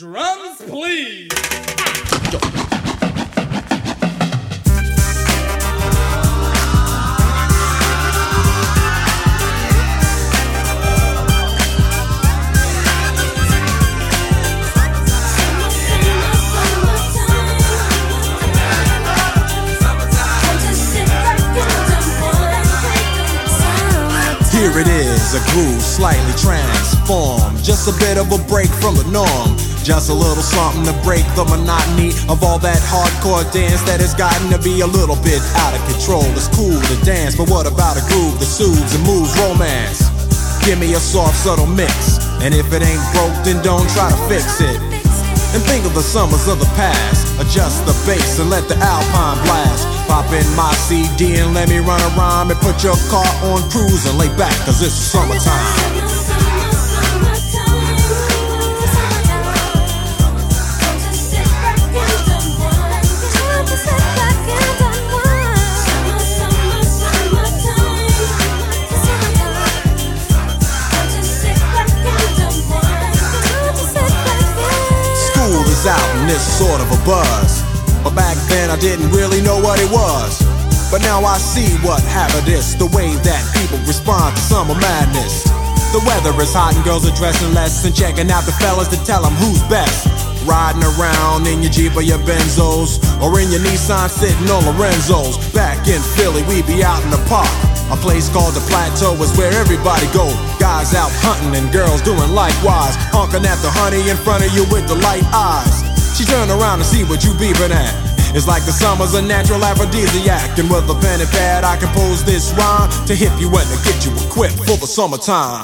Drums, please. Here it is, a groove slightly transformed. Just a bit of a break from the norm. Just a little something to break the monotony of all that hardcore dance that has gotten to be a little bit out of control. It's cool to dance, but what about a groove that soothes and moves romance? Give me a soft, subtle mix, and if it ain't broke, then don't try to fix it. And think of the summers of the past. Adjust the bass and let the Alpine blast. Pop in my CD and let me run a rhyme, and put your car on cruise and lay back, cause it's summertime. School is out and it's sort of a buzz, but back then I didn't really know what it was. But now I see what happened is the way that people respond to summer madness. The weather is hot and girls are dressing less and checking out the fellas to tell them who's best. Riding around in your Jeep or your Benzos, or in your Nissan sitting on Lorenzo's. Back in Philly we be out in the park. A place called the Plateau is where everybody go. Guys out hunting and girls doing likewise, honking at the honey in front of you with the light eyes. She turn around and see what you beeping at. It's like the summer's a natural aphrodisiac, and with a pen and pad I compose this rhyme to hip you and to get you equipped for the summertime.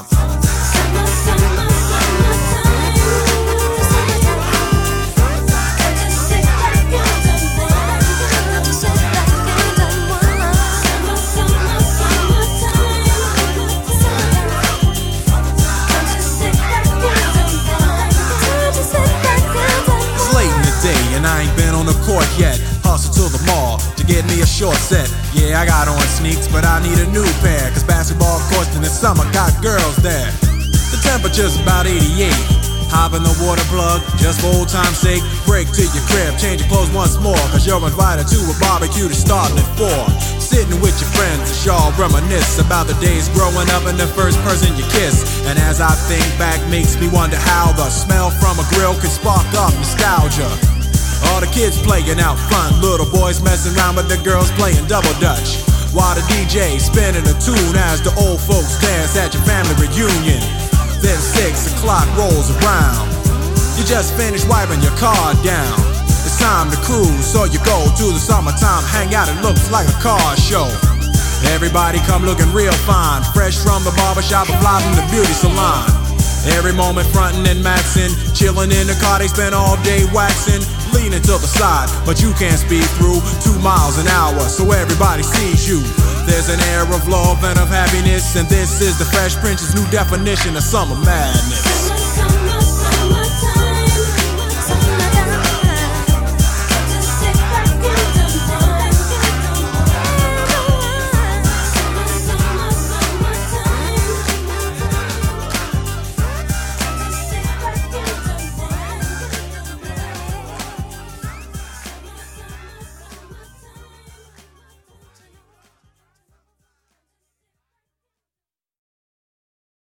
It's late in the day and I ain't been on the court yet. Hustle to the mall to get me a short set. Yeah, I got on sneaks, but I need a new pair, cause basketball courts in the summer got girls there. The temperature's about 88. Hop in the water plug, just for old time's sake. Break to your crib, change your clothes once more, cause you're invited to a barbecue that's starting at 4. Sitting with your friends as y'all reminisce about the days growing up and the first person you kiss. And as I think back, makes me wonder how the smell from a grill can spark up nostalgia. All the kids playing out front, little boys messing around with the girls playing double dutch, while the DJ spinning a tune as the old folks dance at your family reunion. Then 6 o'clock rolls around, you just finished wiping your car down. It's time to cruise, so you go to the summertime hangout. It looks like a car show. Everybody come looking real fine, fresh from the barbershop and fly from the beauty salon. Every moment frontin' and maxin', chillin' in the car, they spend all day waxin'. Leaning to the side, but you can't speed through 2 miles an hour, so everybody sees you. There's an air of love and of happiness, and this is the Fresh Prince's new definition of summer madness.